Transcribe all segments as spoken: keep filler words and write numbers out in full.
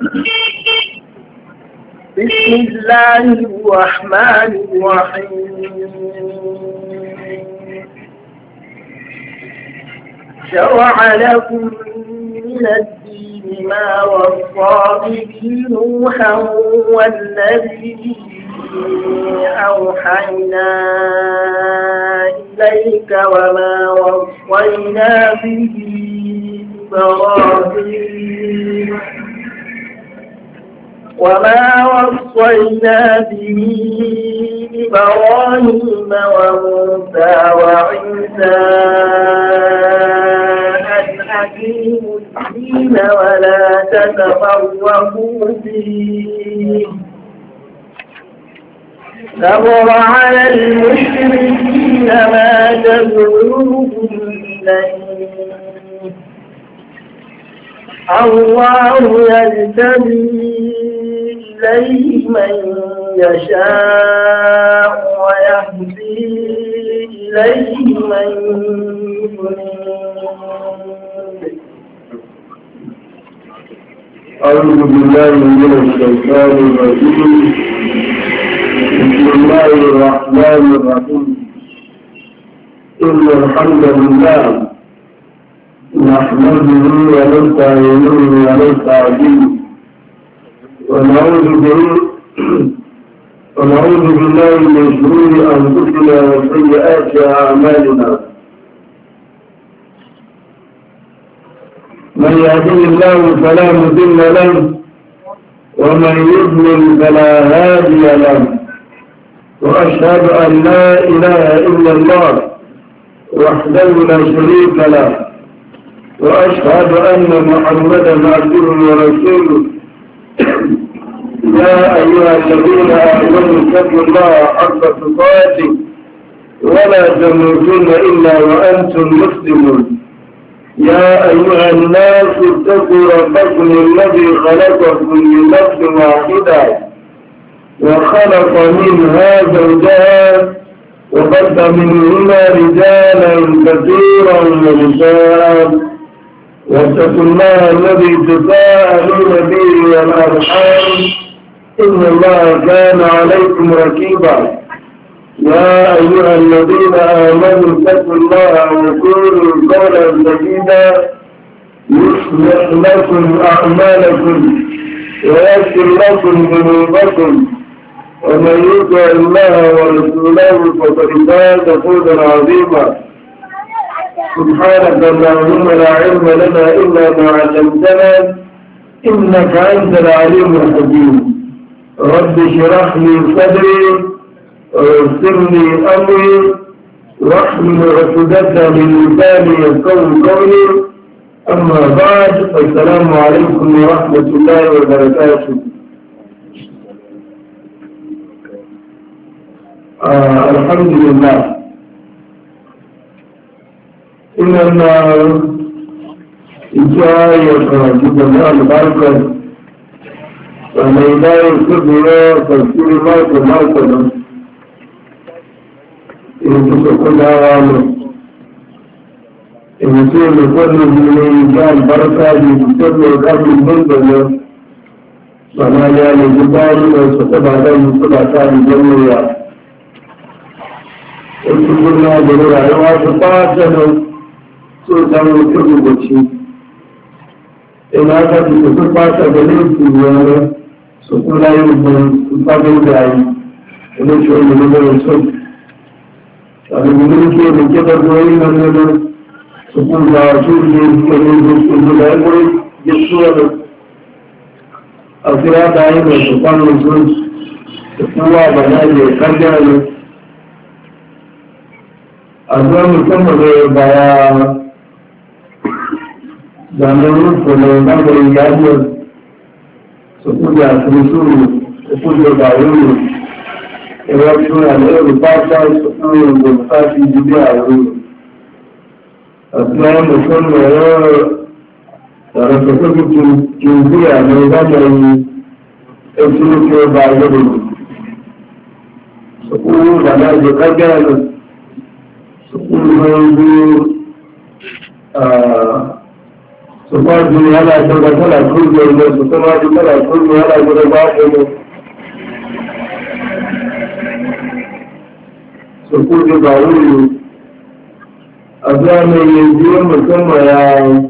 بسم الله الرحمن الرحيم. شرع لكم من الدين ما وصى به نوحا والذي أوحينا إليك وما وصينا به إبراهيم وما وصينا به إبراهيم وموسى وعيسى أن أقيموا الدين ولا تتفرقوا فيه كبر على المشركين ما تدعوهم إليه الله يجتبي إليه من يشاء ويهدي إليه من ينيب. أعوذ بالله من الشيطان الرجيم. بسم الله الرحمن الرحيم. إن الحمد لله نحمده ونستعينه ونستهديه ونعوذ به ونعوذ بالله من شرور أنفسنا وسيئات أعمالنا. من يهده الله فلا مضل له ومن يضلل فلا هادي له، وأشهد أن لا إله إلا الله وحده لا شريك له، وأشهد أن محمدا عبده ورسوله. يا أيها الذين آمنوا اتقوا الله حق تقاته ولا تموتن إلا وأنتم مسلمون. يا أيها الناس اتقوا ربكم الذي خلقكم من نفس واحدة وخلق منها زوجها وبث منهما رجالا كثيرا ونساء، واتقوا الله الذي تساءلون به والأرحام إن الله كان عليكم رقيبا. يا أيها الذين آمنوا اتقوا الله وقولوا قولا سديدا يصلح لكم أعمالكم ويغفر لكم ذنوبكم، ومن يطع الله ورسوله فقد فاز فوزا عظيما. سبحانك اللهم لا علم لنا إلا ما علمتنا إنك أنت العليم الحكيم. رب اشرح لي صدري ويسر لي أمري واحلل عقدة من لساني يفقهوا قولي. أما بعد، السلام عليكم ورحمة الله وبركاته. آه الحمد لله. إننا إجاية جبنا البركة وميدان الكبرى تفسير موت موتنا إن تكون عوامل إن يكون كل من إجاء البركة لتكون قبل المنزل وما جاء لجبال وستبع دم سبع الجميع. وكلنا بنور عوات طاعتنا سلطان الكبرى إن هذا تكون طاعتنا بنور سكولا يمكن سلطان الجاي ونشوء من نور السلط ونملك من كبر دوين من سكولا شوكي كمين سكولا يمكن يسوع أفراد عين سلطان السلط سكولا بناجي كرجال أدوان مكمل بيا زمانون فلان بريجادير سكولا سلسول سكولا بايون إيرادون على الباشا سكولا بالفاشي جبيا يقول أدوان مكمل ترى سكولا جنبيا ميدان سكولا بايون سكولا بناجي كرجال سكول منذ su kwaji yana daga tana kurgiyar da su kuma ji tana kurgiyar yana guda ba a ne su kurgi ba wuri a zuwa mai yanzu musamman ya yi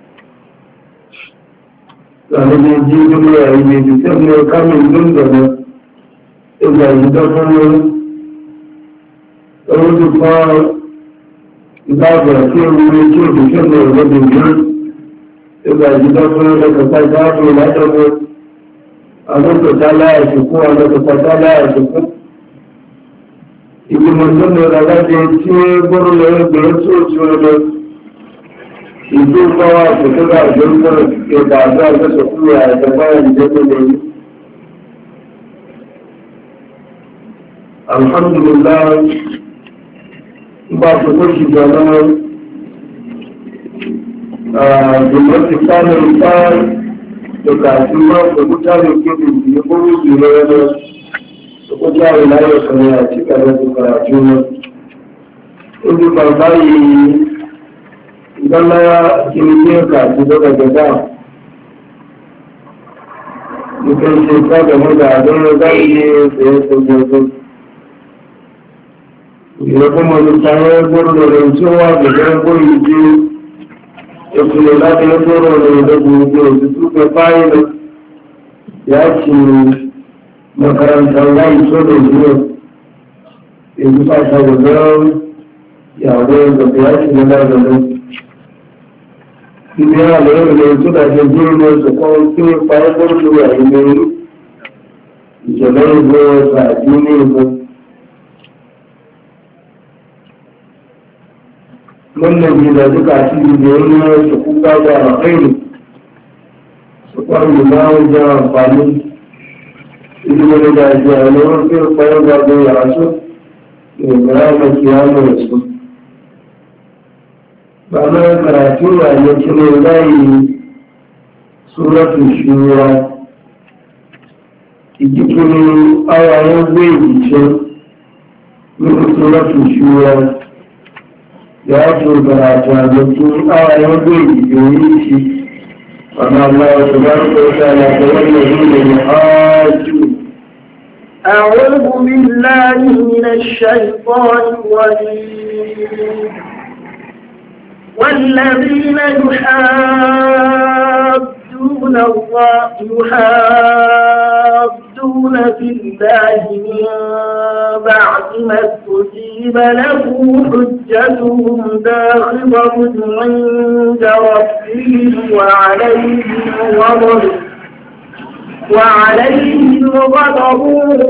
tsanin jirgin ya yi ne da ne kamin dun da na ina yi ta kuma ɗauki kwa ìbáàbọ̀ tí ó wúrí tí ó fi ṣẹ́nà ìrọ̀lẹ́bìn ní ìgbà ìjìdá fún ẹlẹ́kọ̀ọ́ta ìdáàbò ìlàjọ́gbọ́ alẹ́kọ̀ọ́ta láàṣùkú alẹ́kọ̀ọ́ta láàṣùkú ìgbìmọ̀ tó lọ láti tí ó gbọ́rọ̀ lọ́rọ̀ gbẹ̀rẹ̀ tó tí ó lọ ìlú pàwà àṣùkúrò àjọ́gbọ́ ìgbà àjọ́ àjọ́sọ̀kúrò àjọ́gbọ́ ìjẹ́gbẹ́ lórí alhamdulillah ba su kushi ganin gwamnati tsarin tsari da kafin ma da mutane ke da biyu ko rubi na yana da kuka yi layar kare a cika da su karatu na inda barbayi idan na ya kirkiyar kasu daga gada mutum shekara da maza don zai yi tsaye tsaye ìrẹ́kọ́ mọ̀ ní sáré gbọ́rọ̀ rẹ̀ tí ó wà gẹ̀gẹ́ gbọ́rọ̀ ìdí ìpìlẹ̀ láti gbọ́rọ̀ rẹ̀ lẹ́gbẹ̀ẹ́ ìdí òtútù pẹ fáìlì ya ce makarantar láì tó da zuwa yanzu ba ta gaggarar yawon da ya ce na lagarin ibi yana da yau da yanzu da ke jirgin su kawai tí ó parí gbọ́rọ̀ rẹ̀ àìmẹ́rin ìjọba ìgbọ́ sàájú ní ìgbọ́ wannan gida duka cikin da yana su kuka da alkhairi su kwanu na wajen amfani ilimin da ke a nan sai kwayar zaɓe ya rasu da gara na kiyama da su ba na karatu ya ne kine zai suratun shura ikikin awayen zai gice min suratun shura ya ce karatu a jikin awayen zai gidoyi shi wanda Allah ya tubar da ta na kawai da zuwa muhajju أعوذ بالله من الشيطان الرجيم والذين يحادون الله يحادون في الله من بعد ما استجيب له حجتهم داخلة عند ربهم وعليهم غضب وعليهم غضب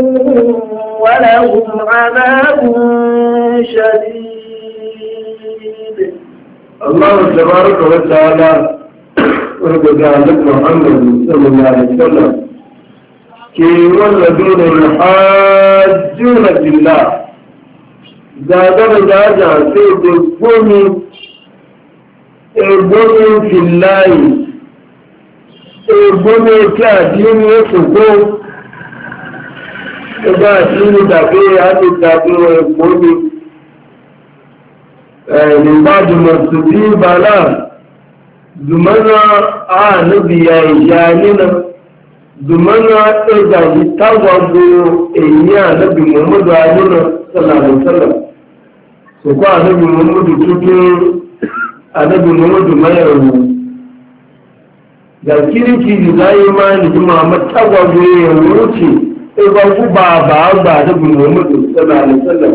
ولهم عذاب شديد. الله تبارك وتعالى ورد على محمد صلى الله عليه وسلم كي والذين يحاجون في الله زادنا زادا سيد القومي القومي في الله القومي كادين يسقو إذا أتين دقيقة هذه الدقيقة القومي من بعد ما استجيب له زمنا آه نبي يا إجاننا زمنا إذا يتوضوا إياه نبي محمد علينا صلى الله عليه وسلم سوى نبي محمد تطير نبي محمد ما يرمو da kirki da zai ma ni Muhammad tagwago ya wuce ba ku ba ba ba da Muhammad sallallahu alaihi wasallam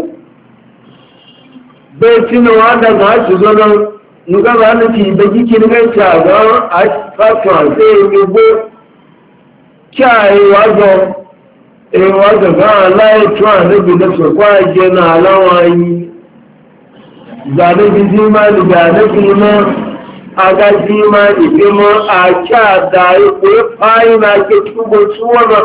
bai tunawa da za su zo nan nuka ba na ci da kikin kai ta ga a fatuwa sai ya go kyaye wazo e wazo ga Allah ya tuwa da bi da so kwa je na alawayi da da bi ma da da bi ma aga ji ma ibe mo a kya da yi ko fayi na ke tubo tuwa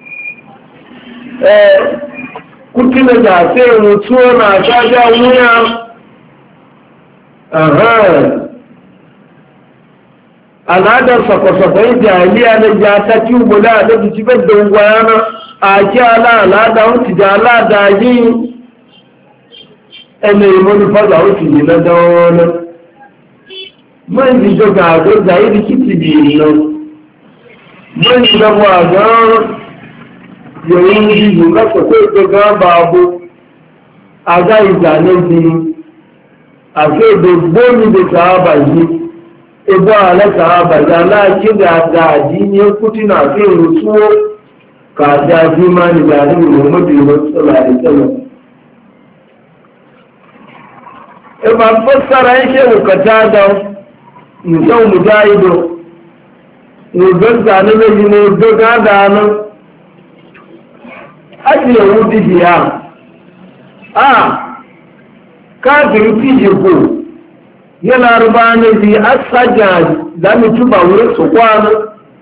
eh kutina da sai mutuwa na shaja wuya aha al'adar sakwasafai jahiliya na ya ta tubo da da ci bar da gwana a kyala al'ada wuce da al'ada yi ene yi manufa da wuce ne na dawonan man ji ga ga zai rikici biyu man ji da ba ga yayin ji ga ko ko ga babu aga izane ji ake da gomi da sahaba ji ebo ala sahaba ya la ki da da ji ne kuti na ke rusuwo ka da ji ma ni da ni Muhammadu sallallahu alaihi wasallam e ba fassara yake ukata da mutum mujahido ne gaza ne ne ne gaza da nan aji yahudi biya a kafin fiji ko yana ruba ne bi asaja da mutu ba wurin su kwana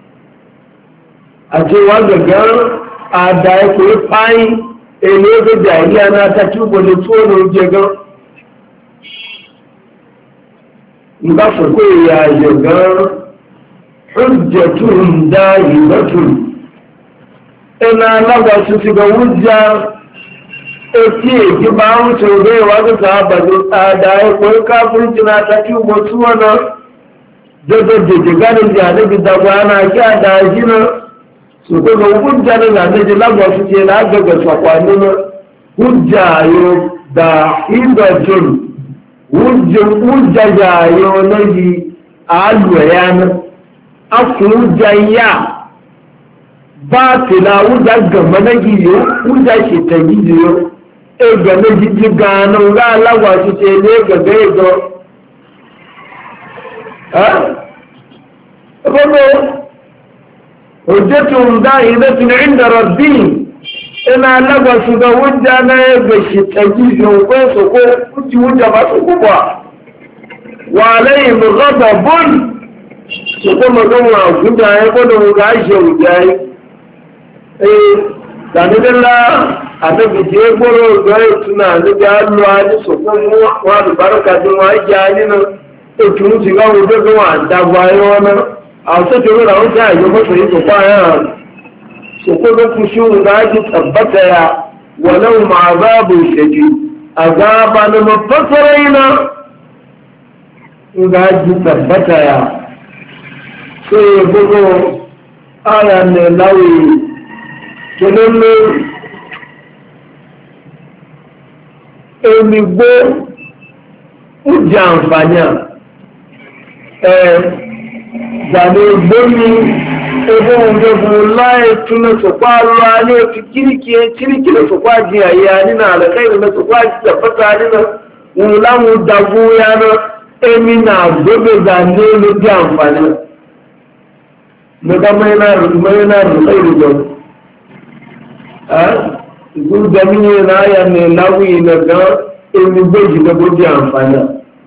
a cewa gagar a da ya koyi fayi a ne ga jahiliya na ta tubo da tsoron jegar ba su koyi ya jegar hujjatun dahibatun ina lagwa su shiga hujja eti eki ba ń ṣòro ìwádìí sábàdì àdáyé pé káfíńtì náà tàbí ìwọ̀tú ọ̀nà jọjọ jẹjẹ gánìjì àdébí dàgbà náà kí àdáyé náà ṣùgbọ́n hujja ní àdéjì lágbà fìdí lágbègbè sọ̀pọ̀ nínú hujja yóò da ìdọ̀jọ́n hujja yóò lóyí àálù ẹ̀yà náà afún hujja yá bá tìlà hujja gàmọ́ náà yìí hujja ṣètẹ̀yí yìí ega na jiji gano ga alagwa su ce ne ga gaido ha gbogbo hujjatun dahidatun inda rabbi ina alagwa su ga hujja na ga shi tagi jonkon su ko kuci hujja ba su kuwa wa alayhim ghadabun su kuma gama hujja ya kwado ga ashe hujja yi eh sanidalla àtẹ́bì tí ó gbọ́rọ̀ ọ̀gá ìtúnà níbi àlọ́ àdísọ̀kún wọn àdùbárọ́kà tí wọ́n jẹ́ nínú ètò ń ti gáwọn ojú tó wọ́n àdágbà ayọ́ ọ̀nà àwọn tó ti rọrọ̀ àwọn tí àjọ mọ́tò yìí tó pààyà sọ̀kún ló kú sí òun gáàjì tàbátà ya wọ́n náà máa bá bò ìṣẹ̀jì àgbàbà ní mo fẹ́fẹ́rẹ́ yìí náà ń gáàjì tàbátà ya tó yẹ gbogbo ara ní láwì tó ló lé èmi gbó ń jẹ àǹfààní ẹ̀ gbàdé gbómi ebe òǹdẹ̀bù láì túnlẹ̀ sọ̀pá lọ alẹ́ fi kíríkì lọ sọ̀pá jí àyà nínú àlẹ́kẹ́ ìrìnà sọ̀pá jí tẹ̀fẹ́ta nínú wọn láwọn dàgbó yánà èmi náà gbógbé gbàdé ló jẹ àǹfààní mẹ́ta mẹ́rin náà rẹ̀ ìrìnà gurgami na ya ne lawi na ga emi gbeji na gobe amfani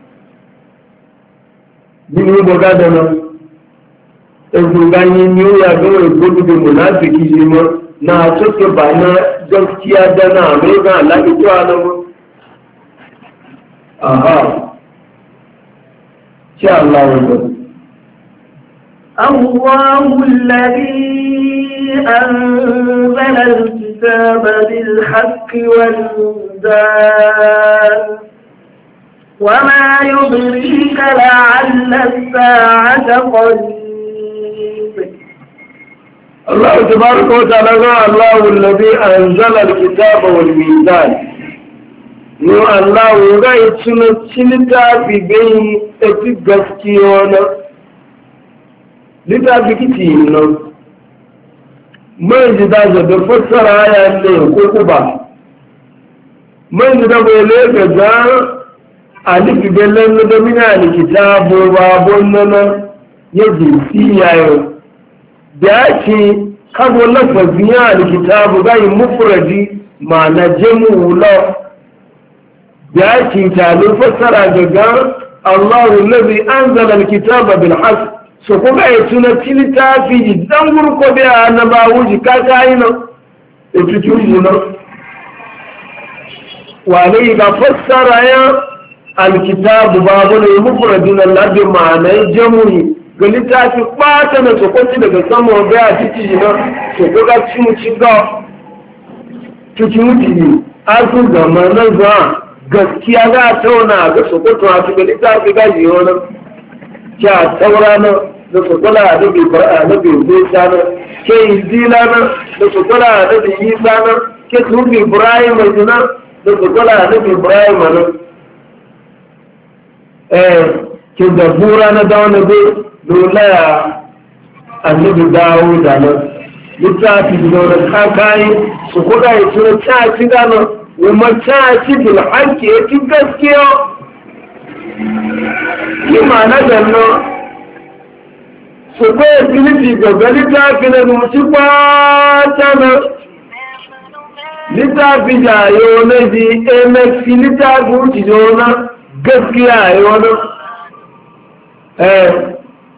nínú gbogbo adana egbogbo ni ó yà gbọ́wọ́ ìgbógbogbo monafiki yi mọ́ na tókè bà na gaskiya dana amurka alágbètò alamu aha tí Allah wọ́n الله الذي أنزل الكتاب بالحق والميزان وما يدريك لعل الساعة قريب. الله تبارك وتعالى الله الذي أنزل الكتاب والميزان نو الله غاية سنة في بين اتقفتيونا littafi kici nan mai jida da fassara ya ne ko kuba mai jida bai lega ga alifi bellen da mina likitabo babon nan ya jinsi yayo da ce kago lafazin ya likitabo ga yi mufradi ma na jemu la da ce ta fassara ga Allahu allazi anzala alkitaba bil haqq so kuka yi tuna littafi dan gurko da annabawu ji kaka yi nan da tutuju nan wane ga fassara ya alkitabu babu ne mufradin alladhi ma'anai jamuni ga littafi ɓata na sokoci daga sama ga a titi nan so kuka cimuci ga cimuci ne asu gama na zuwa gaskiya za a tauna ga sokoto a cikin littafi gaji wani kya taurana da su kula da bi fara da bi Musa na ke injila na da su kula da bi Isa na ke su bi Ibrahim na da su kula da bi Ibrahim na eh ke da bura na da wani bi dole annabi dawo da nan littafi da wani kakai su kula ya tura ta ci gano wani ta ci bil haƙƙi ya ci gaskiya kima na ganno su kwaye filifi gaba littafi na nuci kwata na littafi da yau na ji mxc littafi wuce yau na gaskiya yau na eh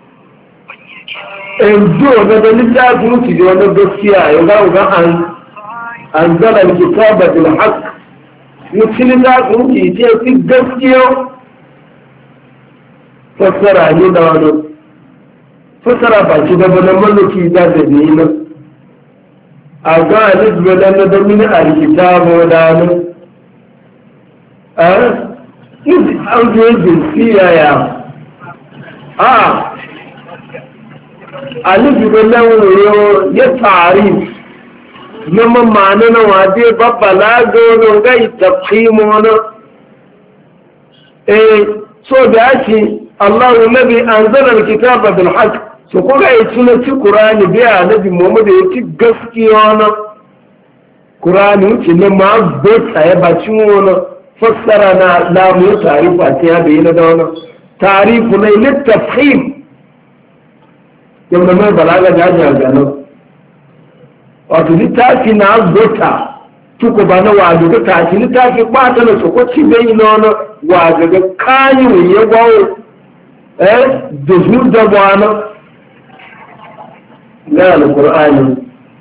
enjo na da littafi wuce yau na gaskiya yau ga ga an an zala kitaba bil haqq wuce littafi wuce ce fi gaskiya fassara ne da wani fassara ba ci gaba na mallaki da da ne nan a ga alif da na da mini alkitabu da nan a yi an zo jinsiya ya a alif da nan wuro ya tarif na mamana na wade babbala ga ga tafhimu na eh so da ake الله الذي أنزل الكتاب بالحق سكوك يتنا في قرآن بيا نبي محمد يتي قسكيانا قرآن يتنا ما بيت يباتيونا فسرنا لا مو تعريف أتيا بينا دونا تعريفنا للتفخيم يوم ما بلاغة جاجة جانا وتجي تاكي ناس بيتا tuko bana waje da tashi littafi ba ta da soko ci bai nono waje ga kayi ya gwawo eh da zuwa da bana na alqur'ani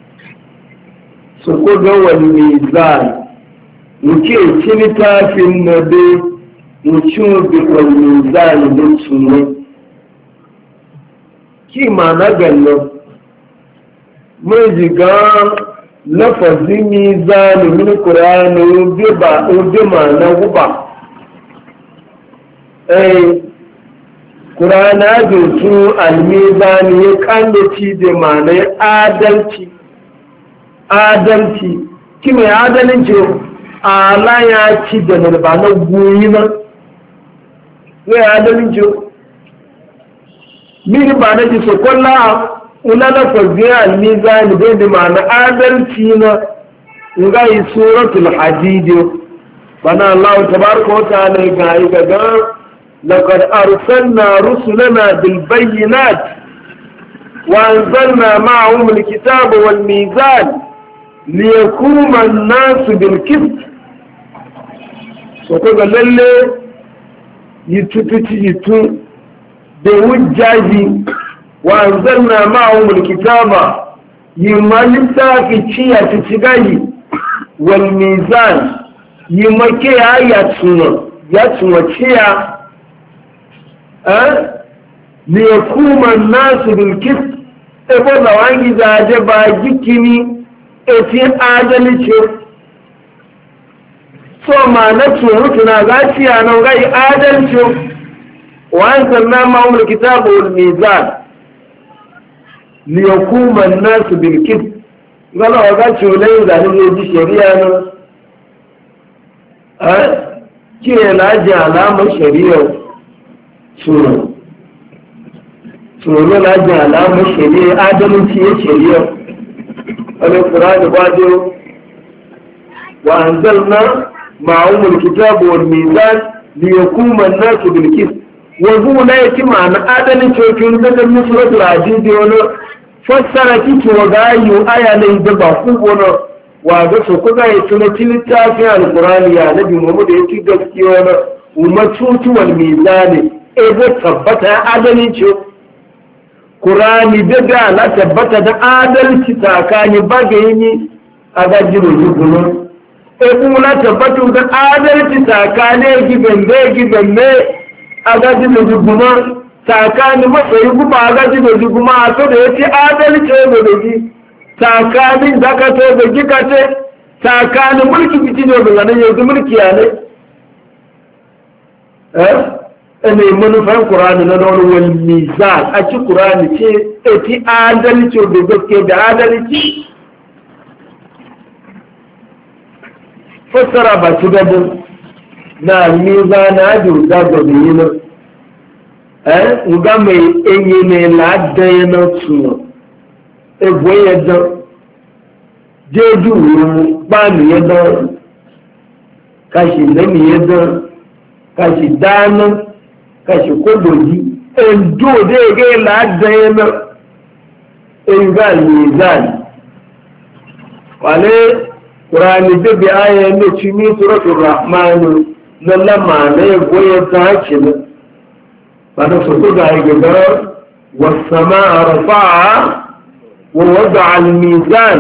soko ga wani mizan muke ci littafin na be mu ci bi wani mizan da sunne ki ma na ganno mai jiga lafazin mizani min qur'ani obi ba obi ma na guba eh qur'ana da su almizani ya kandaci da ma'ana adalci adalci ki mai adalci ala ya ci da ba na goyi na ya adalci min ba na ji sokolla ulala faziya al-mizan bai da ma'ana adalci na ngai suratul hadid bana Allah tabaraka wa ta'ala ga yi gaga laqad arsalna rusulana bil bayyinat wa anzalna ma'ahum al-kitaba wal mizan liyakuma an-nas bil qist so ko ga lalle yitutuci yitu da wujjaji وأنزلنا معهم الكتاب يمالتا في تشيا تتغاي والميزان يمكي آياتنا ياتنا تشيا أه؟ ليقوم الناس بالكسب إبولا وانجي زاجبا جكني إتي آدلتو ثم نتوهتنا غاشيا نغاي آدلتو وأنزلنا معهم الكتاب والميزان liyakuma nasu bilkis gana waga culayin zanen yaji shari'a nan a kire na ji alamar shari'a tsoro tsoro na ji alamar shari'a adalci ya shari'a wani ƙurani kwajo wa an zalna ma'amul kitabu wal mizan liyakuma nasu bilkis wanzu na yake ma'ana adalci cokin daga nusratul hadidi wani fassara kiki wa gayu aya ne da ba ku gona wa ga so ku ga yato na littafin alqur'ani ya nabi Muhammad ya ci gaskiya na ummatu wal mizani e go tabbata adalci qur'ani daga la tabbata da adalci takani bagayini a gajiro gugulo e ku la tabbata da adalci takane giben be giben me a gajiro gugulo tsakanin matsayi kuma a gaji da ji kuma a so da ya ce adalci da da ji tsakanin zakato da gikace tsakanin mulki fiti ne da ganin yanzu mulki ya ne ene manufan Qur'ani na don wal mizan a ci Qur'ani ce eti adalci da gaske da adalci fassara ba ci gaba na mizana da da yi na eh nga mai enyi ne la da yana su egwe yadda jeju ba ni yadda kashi nami yadda kashi dana kashi kodoji endo de ge la da yana enga mizan wale Qur'ani da bi ayan ne cikin suratul rahman na lama ne goye ta ce بعد سقوط الجبال والسماء رفعها ووضع الميزان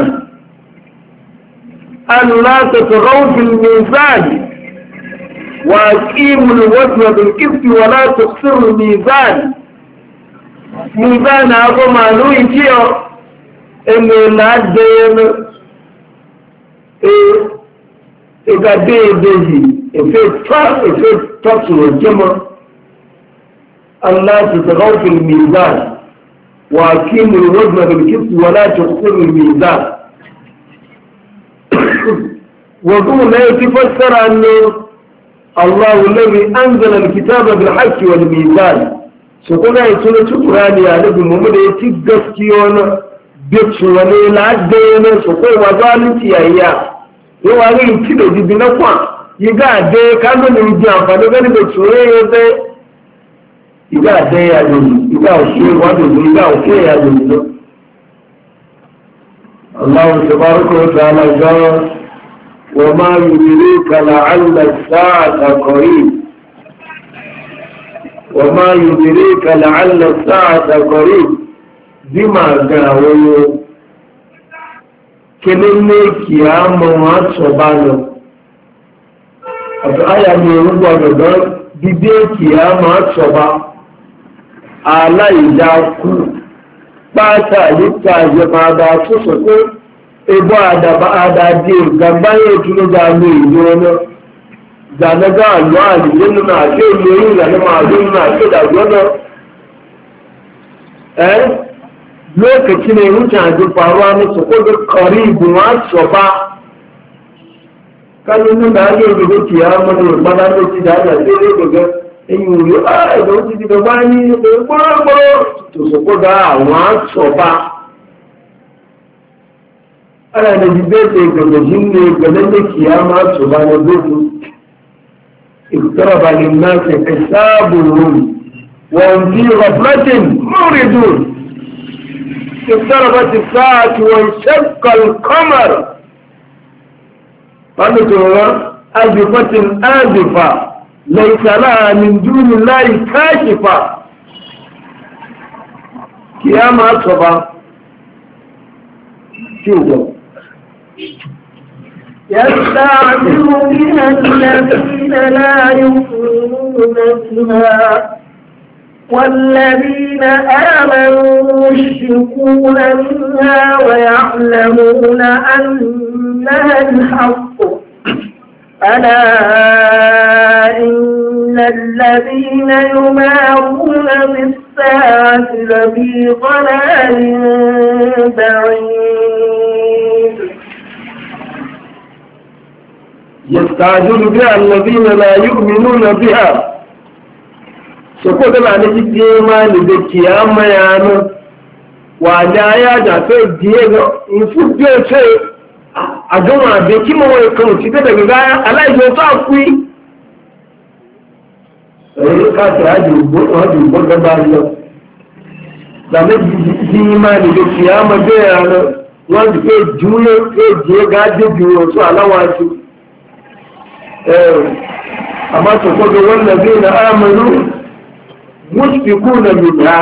ألا تطغوا في الميزان وأقيموا الوزن بالقسط ولا تخسروا الميزان ميزان أبو مالو يجيو إنه لا دين إيه إذا دي دي إفيد طاق إفيد طاق والجمع ألا تتغوا في الميزان وأقيموا الوزن بالقسط ولا تخسروا الميزان وقول لا يتفسر أنه الله الذي أنزل الكتاب بالحق والميزان سقونا يتولى شكراني على بمؤمن يتقسكيون بيتشواني العدين سقوى وظالمتي أيام يواني يتبع جبنكوا يقع دي كانوا نجيان فنغني بيتشواني يزي ìgbà àtẹ́yà lòdì ìgbà òṣèré wádòdò ìgbà òṣèré lòdì. Allahu tabaraka wa ta'ala jara wa ma yudrika la'alla as-sa'ata qarib wa ma yudrika la'alla as-sa'ata qarib bima gawo kelele kiyama wa sobalo ato aya ni rubo godo bibe kiyama soba aláìdákú pátá yíta ìjẹmàdà tó sọ pé ẹgbọ́ àdàbà àdàdé ìgbàgbáyé ìtúnúgbà ní ìlú ọ̀nà ìdánagá àlọ́ àdìyẹ nínú àṣẹ ìlú orí ìlànà àjọ nínú àṣẹ ìdàgbọ́ náà ẹ́ lókèkí ní ìrúnjà àjọ pàrọ̀ ní sọ́kọ́dọ̀ kọrí ìgbìmọ̀ àṣọba kálí nínú àjọ ìgbìmọ̀ kìí àmọ́nà ìgbàdá ló ti dáadáa sí ilé ìgbẹ̀gẹ́ ẹ̀yìn òrí ààrẹ̀ ti di bàbá ní gbọ́rọ̀gbọ́rọ̀ tó sọ́kọ́dá àwọn àṣọba ara da jibete gabashin ne ganin kiyama su ba na zuku iktaraba linnasi hisabuhum wa hum fi ghaflatin muridun اقتربت الساعة وانشق القمر قالوا ترى أزفة آزفة ليس لها من دون الله كاشفة قيامة صبا شوفوا يستعجل بها الذين لا يؤمنون بها والذين آمنوا يشركون منها ويعلمون أنها الحق ألا إن الذين يمارون بالساعة لفي ضلال بعيد يستعجل بها الذين لا يؤمنون بها سقط على الجيما للقيامة يعني وعلى يا ديego infudde ce a gama da kima wai kan ci daga gaya Allah ya sa ku eh ka ta haji haji goga ba yo da ne jima للقيامة da yana wanda ke juye ke je ga da juyo su alawa su amma su kwaga wallazi na amanu mushfiquna minha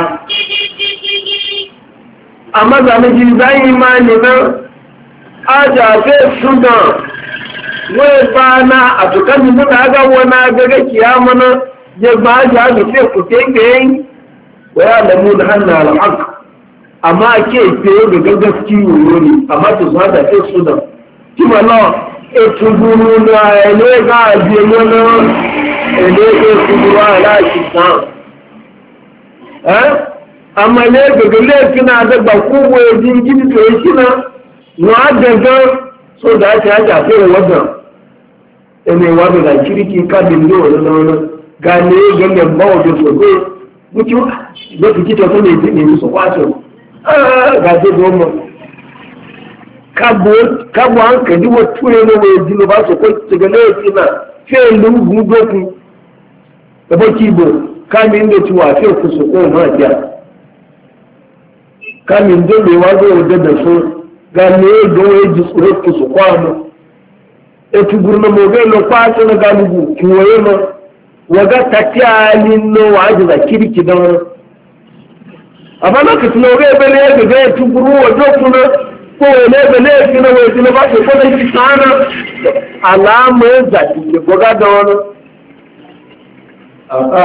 amma zanaji zai imani na ajabe suna wai bana a tukani muna ga wani gaga kiyama na ya ba ja ga sai ku tenge wa ya lamu da hannu alhaq amma ke ce ga gaskiyo ne amma to zada sai suna kima na etuguru na ele ga aje yana ele ke kuwa la shi san eh amma ne ga le kina da ba ku wo jin gidi to shi na wa daga so da ta ja fere wannan ene wa da kirki ka din do wannan ga ne ga ne ba wa so ko mutu da kike to ne ne so kwato ah ga ce do mu kabo kabo an ka ji wa ture ne wa jin ba so ko ga ne kina fe lu gudo ku da baki bo kamin da tuwa fe ku so ko ma ja kamin da le wa go da so ga ne do e ji so ku so kwano e tu gurna mo ga lo kwato na ga lugu kiwaye mo waga tattiyalin no waje da kirki don amma lokacin da ga bele ga ga tuguru wajo kuna ko ne bele kina waje na ba ko da shi sana alama da ke goga da wani a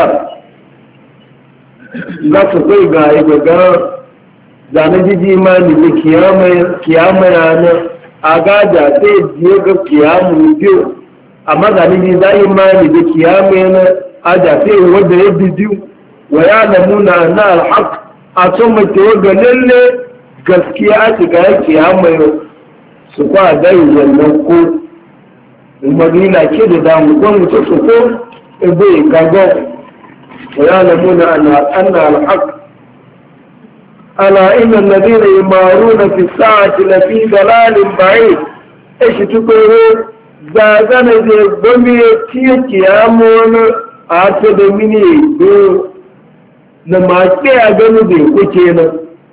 za su kai ga ga ga zane jiji ma ni da kiyama kiyama na aga da sai je ga kiyamu biyo amma zalimi za yi mani da kiyama yana aja sai wanda ya bidiyu wa ya lamuna na alhaq a son mace wanda lalle gaskiya a shiga ya kiyama yau su kwa zai zannan ko madina ke da damu ko mutu su ko ebe gago wa ya lamuna na alhaq ala inna alladhina yumaruna fi sa'ati la fi dalalin ba'id ishi tukoro zazana je gomi tiye kiyamo na a ta da mini do na mace a gani da kuke nan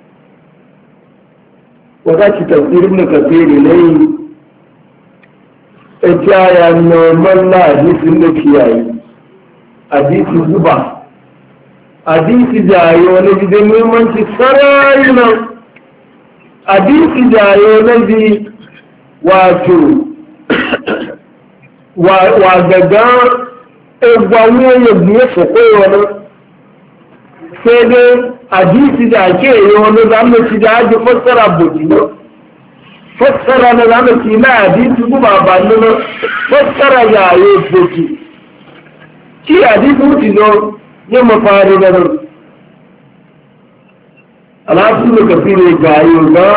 wata ci tafsirin da kafiri na yi a jaya normal na hadisin da kiyaye hadisi zuba hadisi jayo na gidan muhimmanci sarari nan hadisi jayo na bi wato wa gaga egwawo ya biye sokoi wani sai dai hadisi da ake yi wani zamaci da ake fassara buki ne fassara na zamaci na hadisi kuma ba nuna fassara ya yi buki ki hadisi wuce zo yin mafari na nan alhasu da kafi ne ga yi ga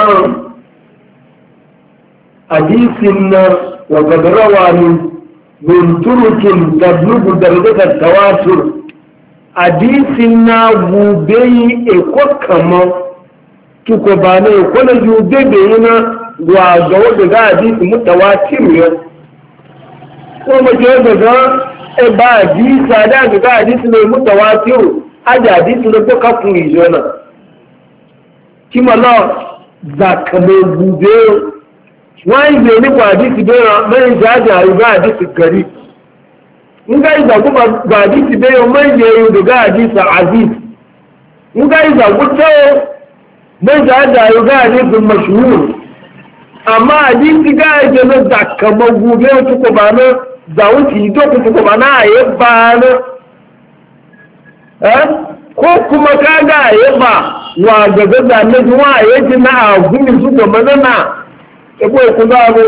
hadisin na وقد روى من ترك تبلغ درجة التواتر حديثنا غوبي اكو كما tuko ba ne ko na jube da yana wa ga wanda ga hadisi mutawatir ya ko ma je daga e ba hadisi da ga hadisi ne mutawatir a da hadisi ne ko ka kun jona kima la zakame gube wọ́n ìgbè nípa àdísì bẹ́rẹ̀ mẹ́rin jáde àríwá àdísì gari nga ìgbàgbọ́ bá àdísì bẹ́rẹ̀ mẹ́rin àríwá àdísì aziz nga ìgbàgbọ́ tẹ́ mẹ́rin jáde àríwá àdísì mashhur amma àdísì gáàjẹ́ na zakamagu bẹ́rẹ̀ tukọ̀ bá na zawuci ìdókù tukọ̀ bá na àyè bá na ko kuma ka ga àyè bá wà gàgà zanẹ́jú wọ́n àyè jí na àgúnmi tukọ̀ mẹ́rin náà ebo ku babu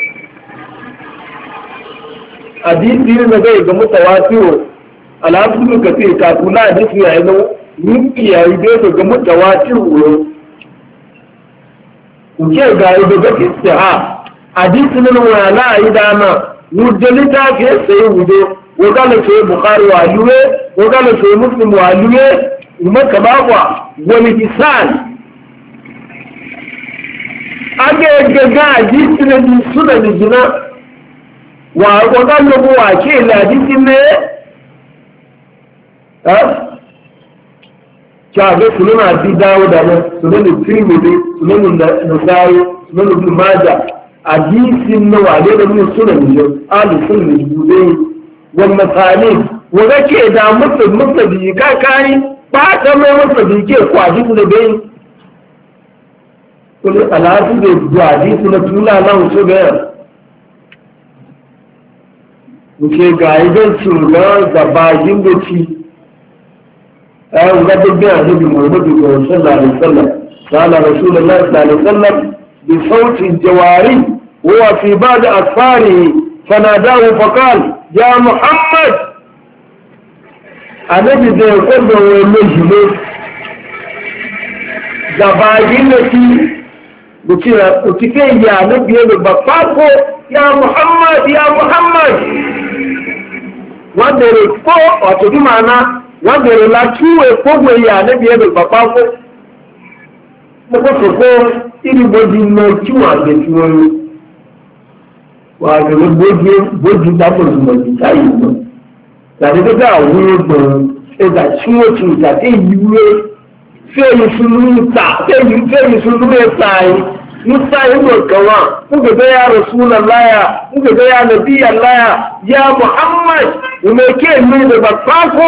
hadisi ne ga ga mutawatiro alhamdu ka ce ka kula hadisi ya yi nuki ya yi da ga mutawatiro ku ce ga yi da istiha hadisi ne wa la yi dama wujjalita ke sai wudo ko ga le sai bukhari wa luwe ko ga le sai muslim wa luwe maka babwa wani hisan age gaga hadisi ne suna da jina wa kokan da buwa ke da hadisi ne ha ka ga sunan abi dawo da nan sunan tirmidhi sunan nasa'i sunan ibn majah hadisi ne wa da mun sunan ne ali sunan budai wal masalih wa ga ke da mutum mutum ka kai ba ta mai mutum ke ko hadisi ne bai kuli alaatu de duadi suna tula na wuce gaya wuce ga idan tula da bagin da ci ayyau ga dubbe a nabi muhammadu sallallahu alaihi wasallam qala rasulullah sallallahu alaihi wasallam bi sautin jawari huwa fi ba'd asfarihi fanadahu faqal ya muhammad annabi da ya kwanda wani jile gabagin da ki mutike ya annabi ya babba ko ya Muhammad ya Muhammad wanda ya ko wato bi ma'ana wanda ya latuwe ko ya annabi ya babba ko ko ko iri bodi no kiwa da kiwoyi wa ga bodi bodi da ko mo di kai no da de ga wo do e da chiwo chi da e yiwe fe yi sunu ta fe yi fe yi sunu me sai musa yi do kawa ku ga ya rasulullah ya ku ga ya nabi allah ya muhammad me ke ni da ba ko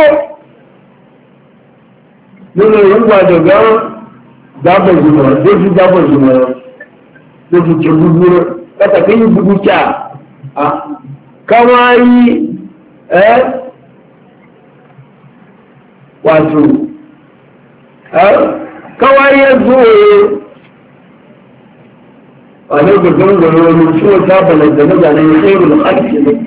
ne yi wa da ga dábọ̀ ìgbìmọ̀ lójú dábọ̀ ìgbìmọ̀ lójú tí gbogbo pàtàkì yìí gbogbo tí a káwárí ẹ́ wàtò káwárí ẹgbẹ́ òye wà ní gbogbo gbogbo omi tí ó dábọ̀lẹ̀ ìdẹ̀lẹ́gbà ní ilé ìrùn láti ṣe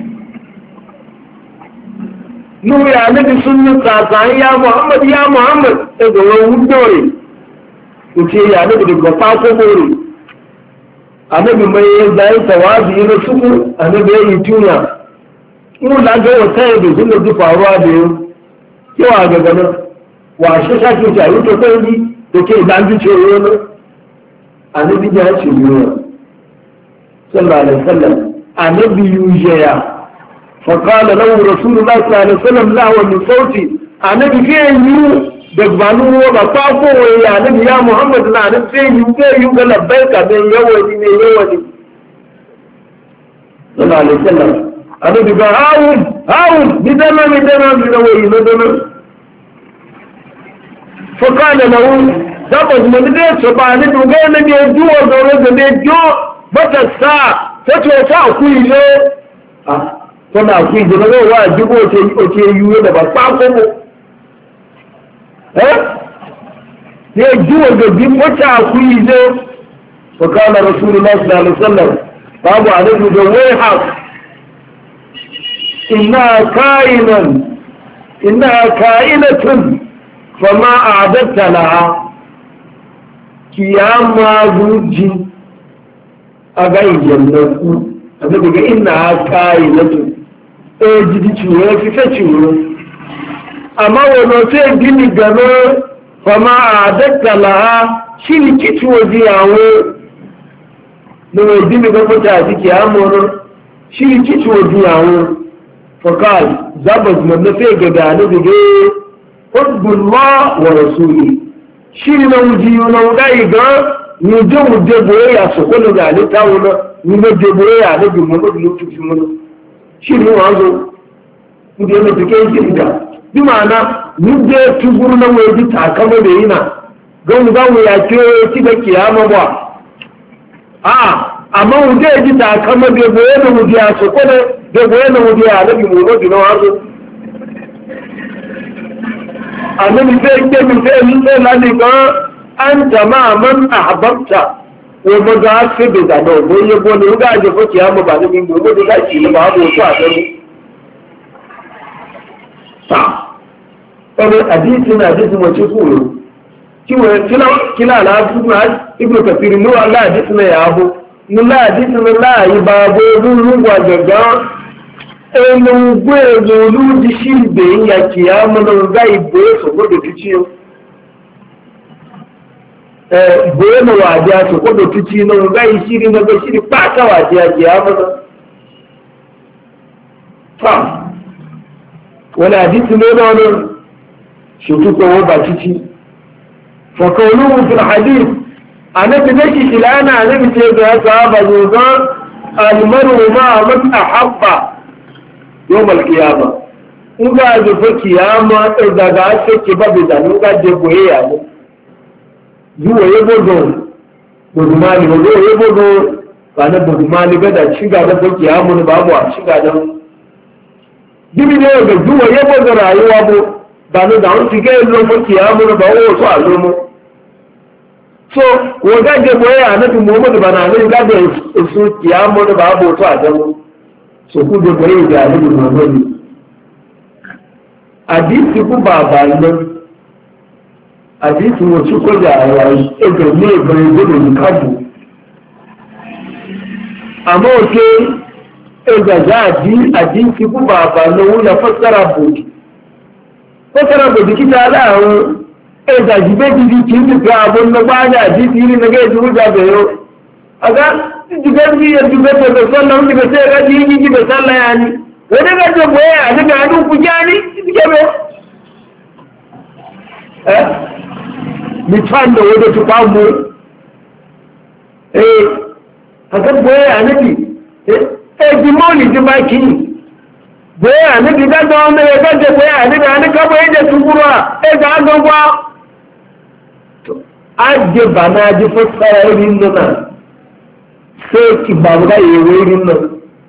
lórí àníbi súnmọ́ tààtà ya Muhammad ya Muhammad ẹgbẹ̀rún wúdọ̀rẹ̀ kuce ya nabi daga fako gore annabi mai zai tawazi na suku annabi ya yi tuna in la ga wata ya da zuwa ji faruwa da yau yawa ga gana wa shi shaki ta yi to kai da ke dan ji ce wani annabi ya ce ne sallallahu alaihi wasallam annabi yujaya fa qala lahu rasulullah sallallahu alaihi wasallam la wa min sauti annabi ke yi da banu ba fa ko ya nabi ya Muhammad na nan sai yi ga yi ga labbaika ben yawani ne yawani sallallahu alaihi wasallam annabi ga hawun hawun bidana bidana bidana wai bidana fa kana lahu dabas mun da so ba ni to ga ne ne duwa ga ro da jo bata sa ta to ta ku ile ah to na ku ile ga wa jibo ce o ce yi da ba fa ko ne juwa da bin wata kuyi zo wa kana rasulullah sallallahu alaihi wasallam babu alaihi da wai haq inna kainan inna kainatun fama a'adatta laha kiyama guji a ga jannatu annabi ga inna kainatun eh jidi ciwo fi fa ciwo amma wani sai gini gano fama a dakkala shi ne kici waje yawo da mai gini ga mata a jiki amonin shi ne kici waje yawo fakal zabas na sai ga gane da ga hudbullah wa rasuli shi ne na wuji na wugayi ga nujin wuje boye ya su kwallo ga alita wuna nuna je boye ya na gimma da lokacin wuna shi ne wanzo kudi yana take yin da bi ma'ana mun je tuguru na waje takama da yana gan ga mu ya ce ki da kiyama ba a amma mu je ji takama da goye da mu ya so ko da goye da mu ya nabi mu no dino hazo annabi sai ke mun sai mun sai lani ga an jama'a man ahbabta wa maza sai da da no goye go ne ga je ko kiyama ba da min gobe da shi ba ba to a gani wani hadisi na hadisi mace kuro kila al'adu na ibn kafir nu Allah hadisi na yabo nula hadisi na la yi babo ruru gwa gaga enu gwe zolu di shi be ya kiyama na ga ibo so ko do tici eh bo na waja so ko do tici na ga shiri na ga shiri pata waja kiyama na fa wala hadisi ne da wannan شوفوا هو باتيتي فقولوه في الحديث أنا تدكي خلانا أنا بتيجي صحابة زوجان المرء مع من أحب يوم القيامة وقاعد في القيامة إذا قاعد في كباب إذا وقاعد يبوه يعني زوه يبوه بودمالي وزوه يبوه فأنا بودمالي بدأ شيء قاعد في القيامة نبابه شيء قاعد دي بيجي زوه يبوه رأيه أبو bani da wọ́n ti gẹ́ lọ́mọ kí á mú lọ́bà owó tó àlọ́mọ. so wọ́n gájẹ́ bọ́ ẹ̀ ànábì muhammadu bana ànábì gájẹ́ èso kí á mú lọ́bà owó tó àjẹmọ́ so kú gbogbo ẹ̀ ìdí ànábì muhammadu. àdìsí kú bàbá lọ àdìsí wọn tún kọjá àyà ẹgbẹ̀ ní ẹgbẹ̀rẹ̀ ìgbẹ̀rẹ̀ ìkábù àmọ́ òkè ẹgbẹ̀já àdìsí kú bàbá lọ wọ́n lọ fọ́sára bòdì fọ́sára bòdì kíta aláàrùn ẹgbẹ̀jì méjì di kí ní pé àbọ̀ ńlọgbà ní àdìsí rí nígbà ìdúró jàbẹ̀rẹ̀ àgá ìdúgbẹ́ bí ẹdúgbẹ́ tẹ̀tẹ̀ sọ́nà ń dìbẹ̀ sẹ́ ẹ̀rẹ́ yìí dìbẹ̀ sálà yá ni wọ́n dẹ́gbẹ́ tó bọ̀ ẹ́ àdìgbà àdúgbò já ní ìdíkẹ́bẹ̀ ẹ́ mìtàn da wadda ta kwamu eh haka boye anabi eh dimoni di maki boye anabi da da wanda ya gaje boye anabi an ka boye da tugura eh ga gangwa to aje bana ji fassara irin nan sai ki babu da yayi irin nan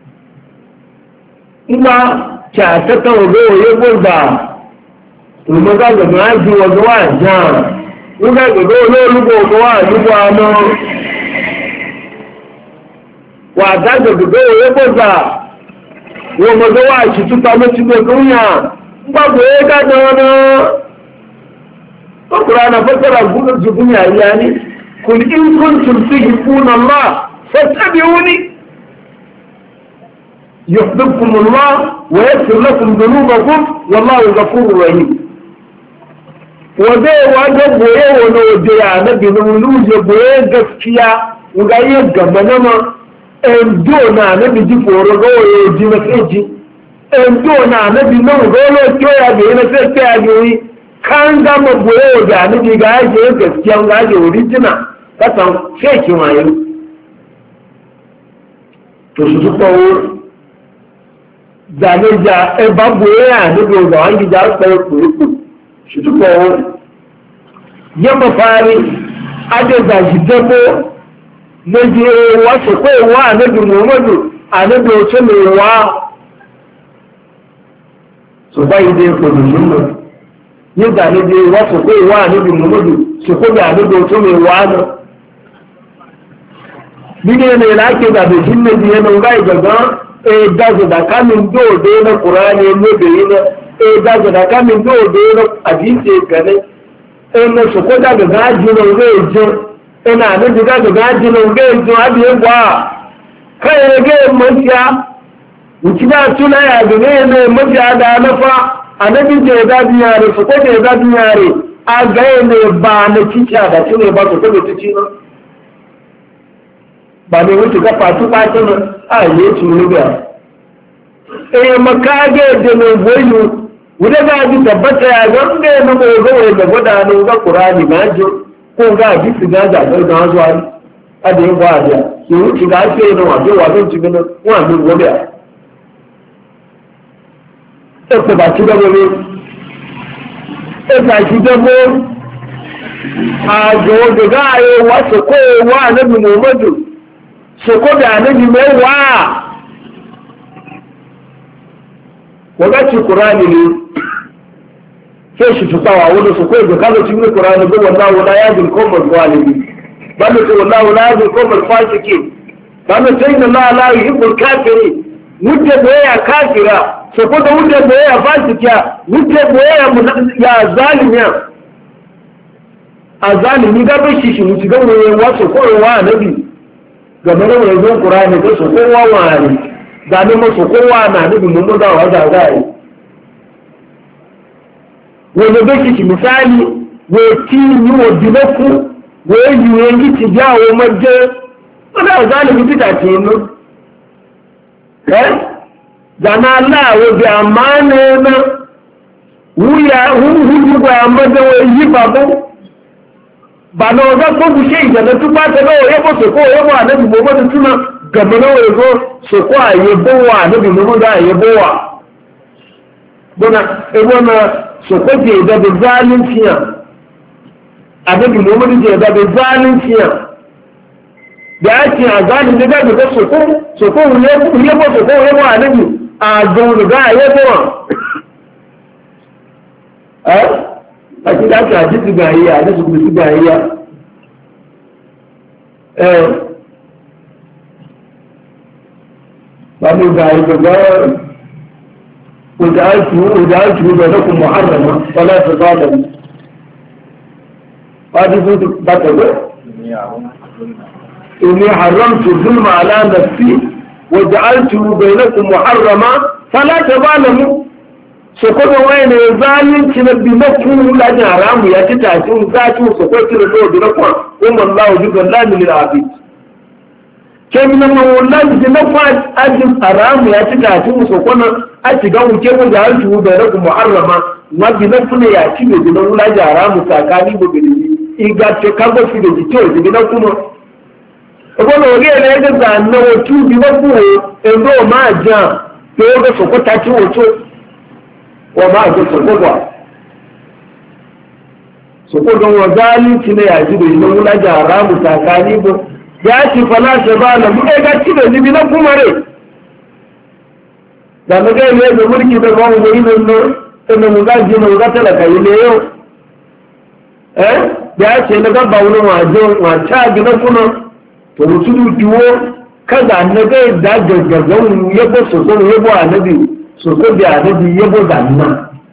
ina ta ta tawo ya gurda to maza ga maji wa zuwa jan nígbà gbogbo olóòlùgbò ọmọ wà nígbà ọmọ wà dájọ gbogbo olóògbògbà wọn mọ̀gbọ́ wà ṣìtúta lóṣù gbogbo yà gbogbo ẹgbẹ́ ọ̀nà ọkùnrin àná fẹ́sẹ̀rẹ̀ gúnlẹ̀ jùgbọ́n yà yà ní kò ní ìkún tún sí ìfún ọlá fẹ́sẹ̀bí wọn ni يحببكم الله ويغفر لكم ذنوبكم والله غفور رحيم wazai wata goye wani waje ya na binin luje goye gaskiya ga yi gaba na ma endo na na biji foro ga waye ji na feji endo na na bi nan golo kyoya da yi na feji ya goyi kan gama goye waje a nabi ga yaje gaskiya ga yaje original kasan fake mayu to su su kawo zane ja e ba goye ya nabi ga wani ja tsaye kuriku shi tuko yamma fari ade zaji dabo na je wasu kowa annabi Muhammadu annabi wace mai wa so bai dai ko dunnu ni da ne dai wasu kowa annabi Muhammadu su ko da annabi wace mai wa na bide ne la ke da bijin ne biye no gai gaga e da da kamin do do na Qur'ani ne da yi e daga da kamin do do hadisi gane e no so ko daga gaji no rejo e na ne daga gaji no rejo abi ngwa kai ge mutiya mutiya tuna ya ga ne ne mutiya da nafa annabi je da biyare so ko je da biyare a ga ne ba na cica da tune ba so ko da cici no ba ne wuce ga fatu ba tuna a yi tuni ga e makage da ne boyu wuda ga ji tabbata ya wanda ya namo gawai da gwada ne ga Qur'ani ga jo ko ga ji su ga da ga zuwa a da yin gwada ki wuce ga ce ne wa jo wa don ci gina wa ne gobe a ko ba ci da gobe e ta ci da go a jo da ga yi wasu ko wa Nabi Muhammadu so ko da Nabi mai wa wagati Qur'ani ne sai shi tsawa wanda su koyi da kaza cikin Qur'ani ga wallahu la yadil qawmal zalimin bal ta wallahu la yadil qawmal fasiqin bal ta inna Allah la yuhibbul kafirin mudda boya kafira so ko da mudda boya fasika mudda boya ya zalimiya azalimi ga bashi shi mu shiga wani wasu koyewa nabi game da wannan Qur'ani ga so kowa wani da ne masu kowa na nabi mun da wa da zai wanda bai ki misali we ti ni wo dinaku we yi yi ti jawo majje ana zalimi bita ce no eh dana Allah wo bi amane na wuya hu hu ko amade we yi babu bana ga ko bu shi da tu ba ta go yebo so ko yebo anabi mo ba tuna gaba na we go so ko ayebo wa anabi mo da ayebo wa bona e bona so ko je da zalunci ya anabi mo mo je da zalunci ya da ake a zalunci da ga so ko so ko yebo yebo so ko yebo anabi a go da ayebo wa eh àti láti àjíjì gàáyíyà àjíjì sí gàáyíyà ẹ̀ pàmí gàáyí gbogbo وجعلته وجعلته بينكم محرما فلا تظالموا هذه بطل إني حرمت الظلم على نفسي وجعلته بينكم محرما فلا تظالموا سكوت وين ظالم تنبي مفهوم لا حرام يا تتعتون ذاتو سكوت لو بنكم وما الله بظلام للعبيد كمن مولان بنفع أجل حرام يا تتعتون سكوت أتقوا كم جعلته بينكم محرما ما بنفع يا تيجي بنقول لا حرام ساكاني ببني إذا تكبر في الجيل بنكم ọgbọ́n orí ẹlẹ́gbẹ̀gbà náwó tí bí wọ́n kú ẹgbẹ́ ò máa jẹ́ pé ó gbé sọ̀kọ́ta tí ó tó wọ́n máa jẹ́ sọ̀kọ́gbà sọ̀kọ́gbà wọn gáálí tí lè àjíbò ìlú lájà àrámù tàkà níbo bí a ti fọláṣẹ bá lọ mú ẹgbẹ́ tí lè níbi náà fún mọ́rẹ̀ gbàgbẹ́gẹ́ ilé ẹgbẹ́ múlìkì bẹ́ẹ̀ wọ́n wọ inú inú ẹnu mùgá jí mú mùgá tẹ̀lẹ̀kà ilé yóò ẹ́ bí a ti ẹlẹ́gbẹ́ bá wọn àjọ wọn àti àgbẹ̀ fún náà tòlùtúlù diwó kaga annabi da gaggazan yabo soso yabo annabi soso bi annabi yabo zanna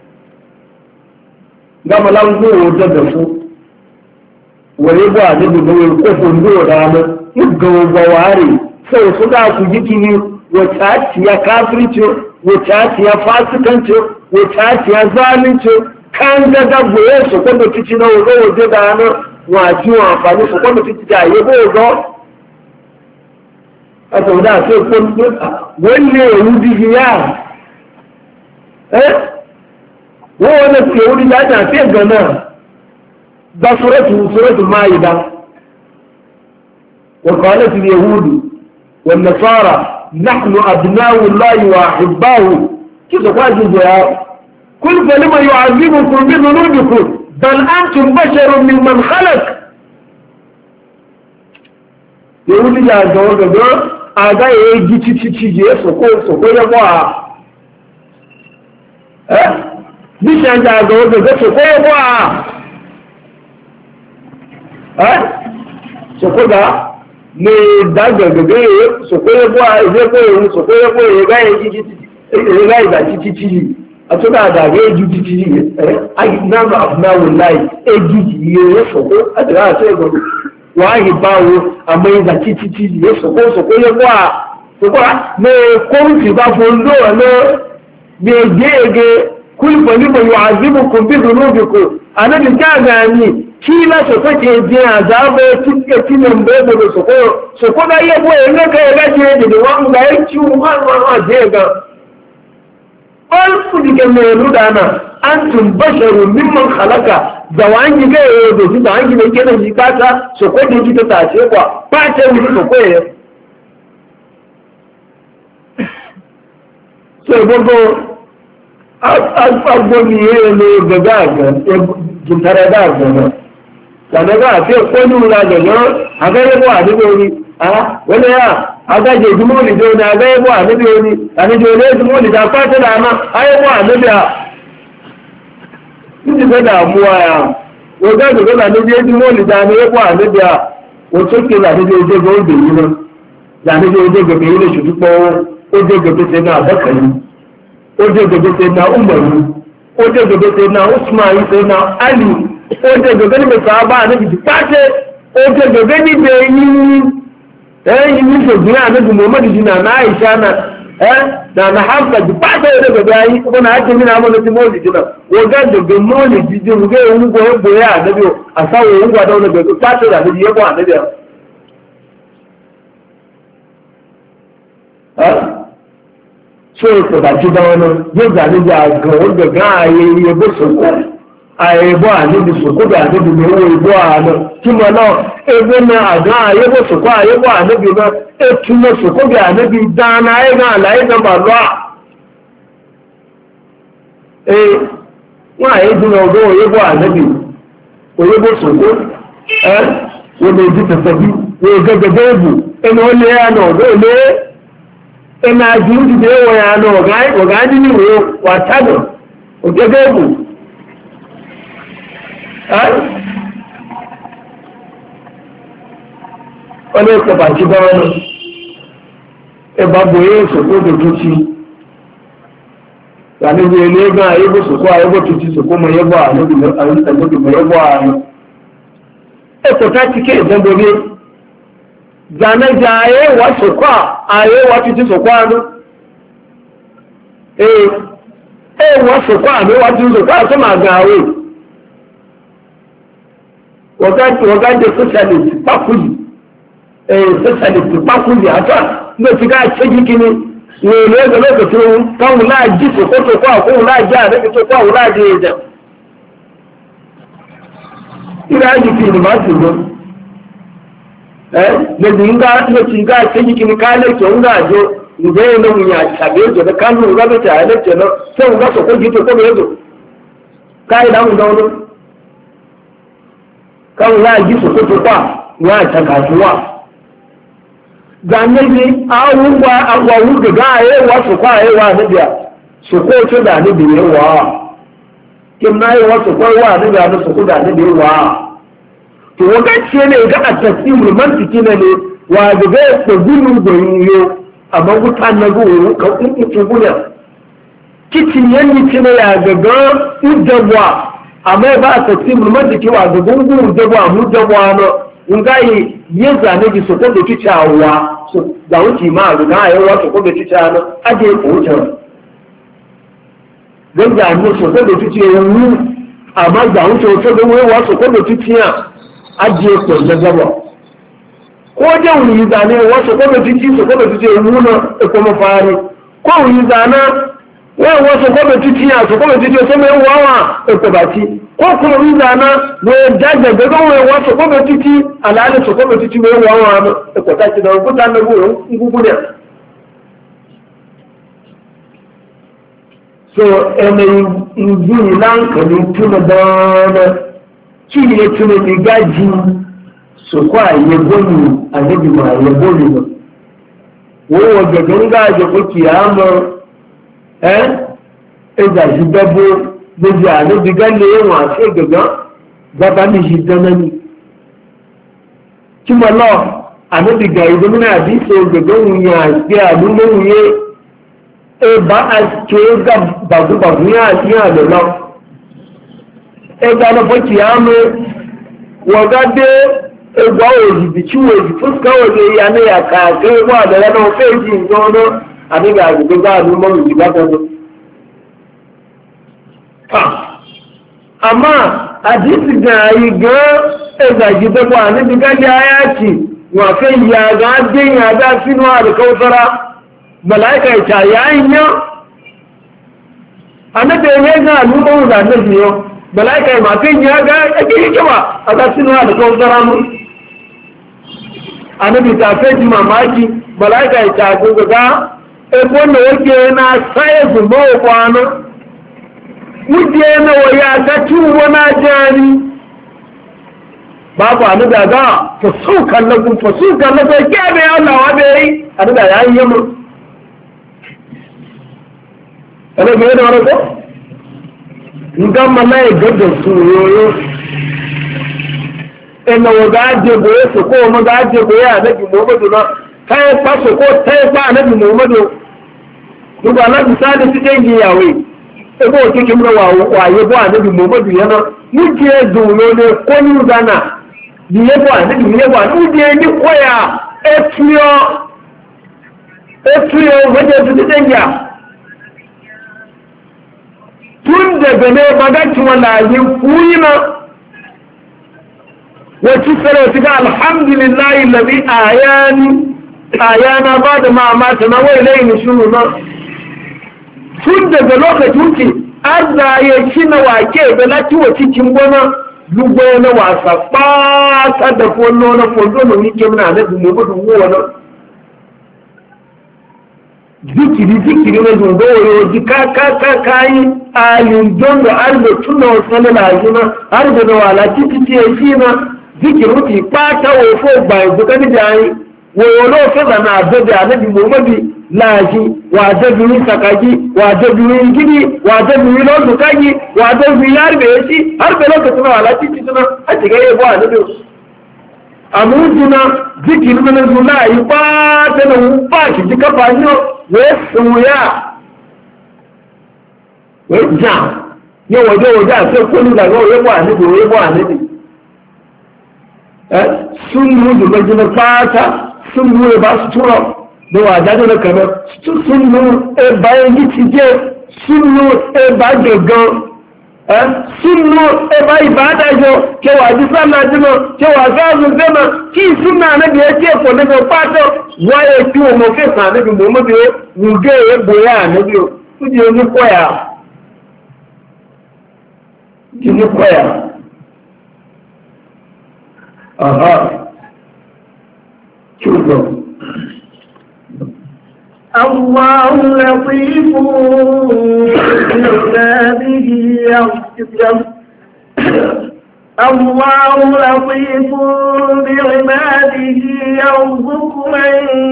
gama lan go da da su wa yabo annabi da wani kofin do da mu ga gawari sai su ga ku jiki ne wata tiya kafirci wata tiya fasikanci wata tiya zalunci kan ga da goye su ko da kici na wo da da na wa ji wa amfani su ko da kici da yabo go أتودا سيكون واللي يهودي جيار اه هو نفس يهودي جاءنا في الجنة ده سورة سورة المائدة وقالت اليهود والنصارى نحن أبناء الله وأحباه كيف قال الجيار كل فلما يعذبكم بذنوبكم بل أنتم بشر ممن خلق يهودي جاء aga ya yi títí je soko soko ya bọ́ a ẹ́ bí ṣe ń jàgbà ọgbẹ̀gbẹ̀ soko ya bọ́ a ẹ́ soko da lè dágbẹ̀gbẹ̀ soko ya bọ́ a ilé pé òun soko ya bọ́ a ga ya ìgbà títí tí àtúndà àdàgbé ju títí ẹ́ agbìnàmà àbúnáwò láì èjì yìí soko àdìrà àti ẹgbẹ̀gbẹ̀ wàhí báwo àmọ́ ìgbà títí tí yóò sọ̀kọ́ sọ̀kọ́ yẹ wá sọ̀kọ́ ní kóńtì bá fún lóòrán lọ ní ẹgbẹ́ ẹgbẹ́ kúlùpọ̀ nípa yóò àzíbù kò bí dùn lóbi kò ànábi káàgà ní kí lásọ̀kọ́ ti di àzábọ̀ tí kí ní ń bẹ́ẹ̀ bọ̀dọ̀ sọ̀kọ́ sọ̀kọ́ bá yẹ bọ́ ẹ̀ lẹ́kẹ́ ẹ̀ láti ẹ̀ dèdè wọn gba ẹ̀ tí wọn wọn wọn dé gan. wọ́n fún ìkẹ́ mẹ́rin dáná antum basharu mimman khalaqa da wangi ga yau da shi da wangi mai kenan shi kata so ko da ji ta tace kwa ba ta yi so ko ye so gogo agbo ni ye le gaga ga jintara da ga da daga ce ko ni la ga no aga ye bo adi ni ah wala ya aga je jumo ni do na aga ye bo adi ni ani je le jumo ni da fata da ma aye bo adi da títí fẹ́ dààmú ara wọ́n jáde lọ́la níbi ẹjú mọ́ọ̀lì dáa ní ẹ̀kọ́ àníbíà wọ́n tó ké làníbi ojúgbọ́ ó dèyí lọ làníbi ojúgbọ́ kèyí lè ṣùdú pọ́ ojúgbọ́ tẹ náà bọ́kàlì ojúgbọ́ tẹ náà umaru ojúgbọ́ tẹ náà usman tẹ náà ali ojúgbọ́ níbi sàábà níbi tí pàṣẹ ojúgbọ́ níbi ẹyin ẹyin ní ṣògbìn àníbi muhammadu jìnnà náà àìsà náà na na hamsa ji ba ta da gaba yi kuma na ake mina mana ti moli jina wo ga da ga moli ji ji ga yin go go ya da biyo a sawo yin gwa da wannan ga ta ta da ji yabo annabi ha so ko da ji da wannan yin da ni ga ga wanda ga yi yabo so ko ai bo annabi so ko da annabi ne wo bo ana kuma na ebe na aga yabo so ko yabo annabi na etunle soko bi anabi dana ayi gan alaye gan ba lọ a ee wọn àyè dúró ọdún oyébọ anabi oyébọ soko ẹ wọn lè di tẹsẹ bí wọn gẹgẹdẹ ebù ẹni wọn lé ẹnà ọdún olé ẹnà àdúró dìde wọn yà ẹnà ọgá ní ìwé wà tánà ògẹgẹ ebù ẹ wọn lè kọ bàtí bá wọn lọ. Ẹba bòye ìṣòkó dòdó tí tani ne ne ga yi ba su ko ayi ba tuci su kuma ya ba ne da an san da ba ya ba ne e ko ta tike da gobe zana jaye wa su kwa ayi wa tuci su kwa no eh eh wa su kwa ne wa tuci su kwa su ma gawe wakati wakati socialist pakuli eh socialist pakuli hata ndio tika cheki kini wele ga lokacin kan wula ji so ko ko ko wula ja da ko ko wula je da ira ji fi da masu go eh da dinga da tinga cheki kini kale to nga jo nje no munya chabe jo da kan wula da ta ne ce no sai nga so ko ji to ko be zo kai da mun da wono kan wula ji so ko ko wa ta kasuwa zanne awuwa awawu daga ayewa su kwa ayewa na biya su ko ce da ni biye wa kim na ayewa su kwa wa ni biya su ko da ni biye wa to waka ce ne ga a tafsirul mantiki ne ne wa daga ko gunu goyiyo amma wutan na guru ka kun ki gunya kicin yanni ce ne ya daga udabwa amma ba tafsirul mantiki wa daga guru dabwa mu dabwa no ngai yeza ne bi so ko da kicawa so da wuce ma ga yayi wato ko da kica na aje ko wuce dan da mu so ko da kici yayi amma da wuce so da wai wato ko da kiciya aje ko da gaba ko da wuri da ne wato ko da kici so ko da kici yayi na ko mafari ko wuri da na wai wato ko da kiciya so ko da kici so mai wawa ko bati ko kuma yi zana wai daga daga wai wasu kuma titi alhalin su kuma titi mai wawa da kwata ci da rubuta na gurin gugu ne so yanayi injini lankalin tuna da na ki ne tuna ni gaji su kwa ya goni a nabi ma ya goni ba wai wadda ganga da kuke yamma eh ɗaga shi dabo lójú àlọ́ bí gálé wọn àti ẹgbẹ̀gbọ́n bàbá mi ṣe dáná ni kí mo lọ àlọ́bìgà ìdómìnà àbí ìṣe ẹgbẹ̀gbọ́n òun yẹn àti àlúmọ́hùn yẹn ẹ bá àti ẹgbà bàbúbàbú yẹn àti yẹn àlọ́ lọ ẹgbà lọ fọ́tì àmọ́ wọ́n gá dé ẹgbà òjìbì tí wọ́n èjì fún káwọ́ lè yà ní àkà àti ẹgbà àdàlẹ́ náà fẹ́ẹ̀jì nǹkan náà àbígà àgbègbè àlúmọ́hùn yìí bá tọ́jú. amma hadisi ga yi ga ezaji da ba ni diga ya ci wa kai ya ga din ya da sinu al kausara malaika ta yayin ya annabi ne ga lubu da nabi yo malaika ma kai ya ga ake kewa a da sinu al kausara mu annabi ta sai mamaki malaika ta ga e wannan yake na sai su ba kwana muje na waya ta tuwo na jari babu anu da ga fasukan lagun fasukan lagun ke bai Allah wa bai anu da yayi yamu ana bai da wani ko ngam malai gadda su yoyo ina waga je goye su ko mu ga je goye annabi Muhammadu na kai fa su ko tai fa annabi Muhammadu duba Allah misali cikin yawe ebe òkèké mọ́ wàyé bọ́ àníbì mọ́mọ́dù yẹn náà ní jẹ́ dùnú ní kó ní ìdáná yíyé bọ́ àníbì yíyé bọ́ àníbì jẹ́ ní kóyà ẹtúyọ́ ẹtúyọ́ wẹ́jẹ́ tó tẹ́tẹ́ yà tún dẹ̀gbẹ̀ ní magátí wọn láàyè fúyí na wọ́n ti fẹ́rẹ̀ sí ká alhamdulillahi lẹ́bí àyáná bá da máa máa tẹ̀ná wọ́n ilé ìnìṣúrù náà tun daga lokacin ki Allah ya ci na wake da lati wa cikin gona lugo na wasa fata da follo na follo no ni kemna na du mu du wona zikiri zikiri na du do yo ji ka ka ka kai alin don da arba tunna wasala la jina arba da wala titi ce shi na zikiru ki fata wo fo ba du kan dai wo lo fe na da annabi Muhammad láàájí wà dẹ́bìnrin sàkájí wà dẹ́bìnrin gidi wà dẹ́bìnrin lọ́dùnkájí wà dẹ́bìnrin harbẹ̀ sí harbẹ̀ lọ́kàtún wà láti títúná láti gẹ́gẹ́ bọ́ àdúgbò àmújúná zikirin mana zuna yi ba ta da ba ki ji kafa ne wai suya wai ja yau waje waje a sai kullu da ga yabo annabi yabo annabi eh sun mu da majina fata sun mu ba su tura da wada da kamar sun mu e bayan gitije sun mu e ba gaggan eh sun mu e ba ibada jo ke wa ji sallah jino ke wa gazu zama ki sunna nabi yace ko daga fata waye ki o mo fe sa nabi Muhammad mu ge e boya nabi o kuje ni koya kini koya aha chugo الله لطيف بعباده يغفر الله لطيف بعباده يرزق من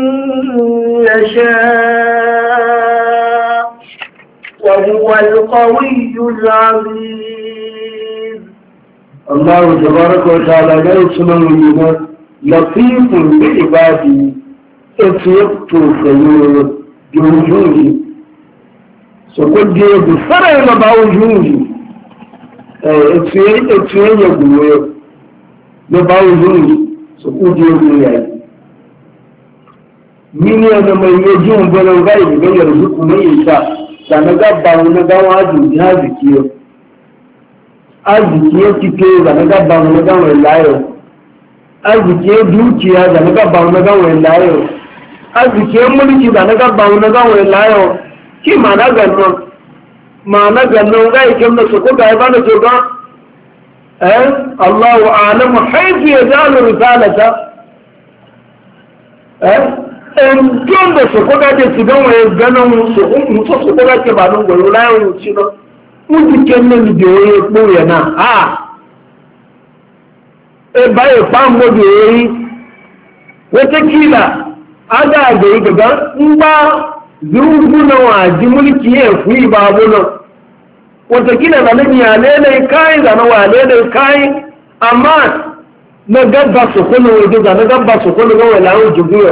يشاء وهو القوي العزيز. الله تبارك وتعالى لا يسمى من لطيف بعباده اتيقتو خيور بوجوده سقد بفرع ما بوجوده اتيه يقول ما بوجوده سقد يقول من أنا ما يجون بلا غير غير رزق ما يشاء سنجاب بعونا واجب هذا كيو arziki cike da na gaba na gawar layo arziki dukiya da na gaba na gawar layo arziki mulki da na gaba na gawar layo ki ma na ganno ma na ganno ga yake da su ko ga ba na so ga eh Allahu a'lamu haythu yajalu risalata eh en jon da su ko ga ce su ga wai ganin su mu so su ko ga ce ba don goro layo ci no mutu kenne da ya ɓoye na a e baya fambo da ya yi watakila ada da yi gaga in ba zurguna waji mulki ya fi babu nan watakila da nan ya lelai kayi da na wa lelai kayi amma na gabba su kuna waje da na gabba su kuna ga wala yau jibiyo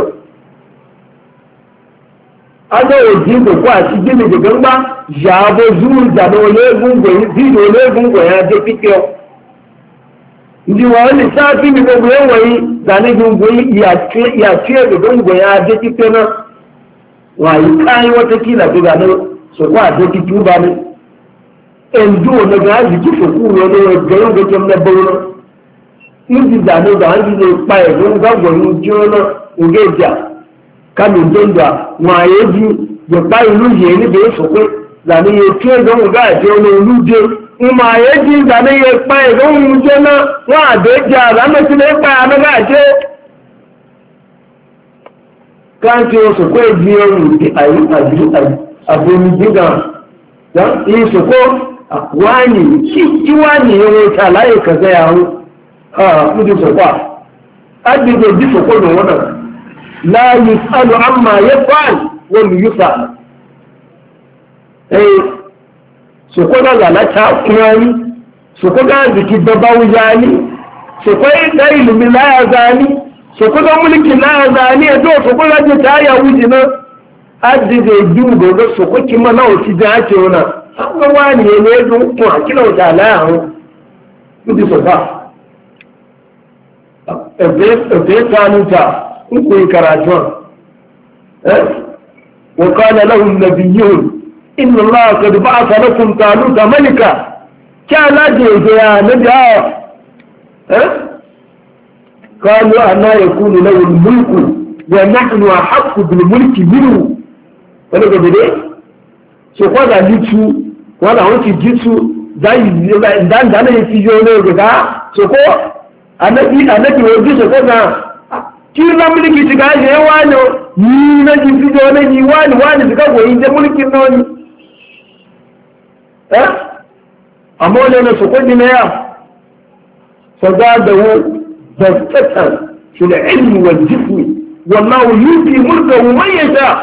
aga oji ko kwa ci gini da gamba jabo zuru da no legun go di no legun go ya de pikio ndi wa ni sa ti ni go we wai da ni gun go ya ce ya ce da gun go ya de pikio na wa yi kai wata kila da no so kwa de pikio ba ni endo na ga ji ki so ku no no ga yo go kem na bawo ndi da no da ndi ne pa e gun ga go ni jona ngeja kanu denda wayeji ya bai luje ni be so pe la ni e ti e don ga je o luje ma yeji da ni e pa e don luje na wa de ja la me ti le pa na ga je kan ti o so pe ji o ni ti ayi aju abu ni diga ya yi so ko wani ki ki wani yo ta lai ka ga yawo ah mu ji so kwa adi do ji so ko do wannan لا يسأل عما يفعل وهم يسأل اي سوكونا لا تاكياني سوكونا ذكي بباوجاني سوكونا إلم لا يزاني سوكونا ملك لا يزاني ادو سوكونا جتايا وجنا ادي ذي جنگو سوكونا كما نو تجاتي هنا أقواني يليدو كما كلا وجالا يدي سوكا ابيت ثانوتا كوي كراتون وقال لهم النبيون إن الله قد بعث لكم طالوت ملكا كان أجل يا نبي قالوا أنا يكون له الملك ونحن أحق بالملك منه ولكن بدي سوف جيتو ولا هو جيتو زي دان دان يفيجونه كذا سوف أنا بي أنا بي وجه سوف kí lọ mílíkì ti ká ṣe wá ní yìí méjì fídíò méjì wá ní wá ní síkà wòyí jẹ́ mílíkì náà ni ẹ́ àmọ́ olè ní sọ̀kọ́ di náà sọ̀dá àdàwó bẹ̀tẹ̀tẹ̀ ṣùlẹ̀ ẹ̀lì wà jífù wọ́n náà yìí fi múlùkà wọ́n wọ́n yẹ ṣá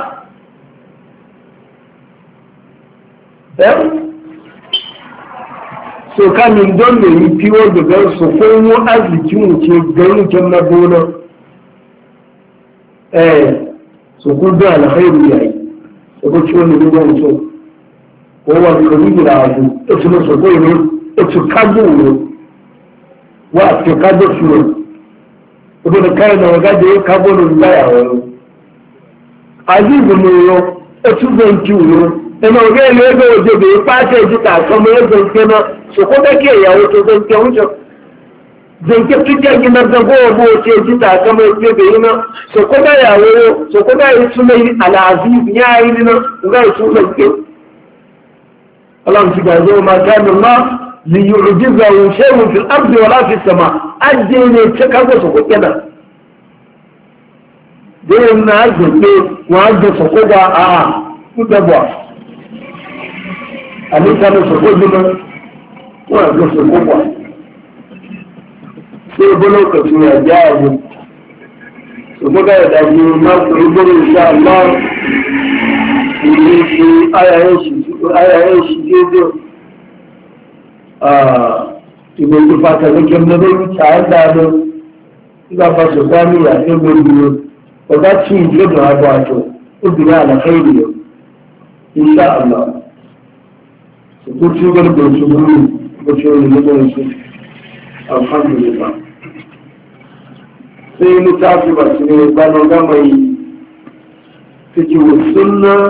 ẹ́ sọ̀ká ní dọ́nà yìí tí wọ́n gbẹ̀gbẹ̀ sọ̀kọ́ wọ́n azìkí mú ṣe gẹ̀rù jẹ́ mẹ́bọ́nà eh so ko da alkhairu yayi ko ci wani gudan so ko wa kari da abu to su so ko ne to su kago ne wa to kago su ko da kai na ga da kago ne ya yawo azizu ne yo to su zan kiwo ina ga ne ga waje da ya fata ji ta kamar yadda kenan so ko da ke yawo to zan ke wuce zan ke tuke ginar da gowa bo ce ji ta kamar yadda da yana so ko da yawo so ko da yi sunai al-aziz ya yi ne ga su zan ke Allah shi ga zo ma kana ma li yu'jizahu shay'un fil ardi wala fis sama addini ce kago su ko kenan dai na azbe wa da su ko da a ku da ba ani kana su ko dina wa da su ko ba sai ba lokacin ya jawo su ko ga da ji ma ku rubu insha Allah ni shi ayayen shi ayayen shi jeje a idan ku fata da kin da dai ta da da ga ba su sami ya ne gudu ba za ci je da ba to ubina ala khairi insha Allah su ku ci ga da su gudu ko ce ne da su alhamdulillah sai mu tafi ba su ne ba ga mai cikin sunna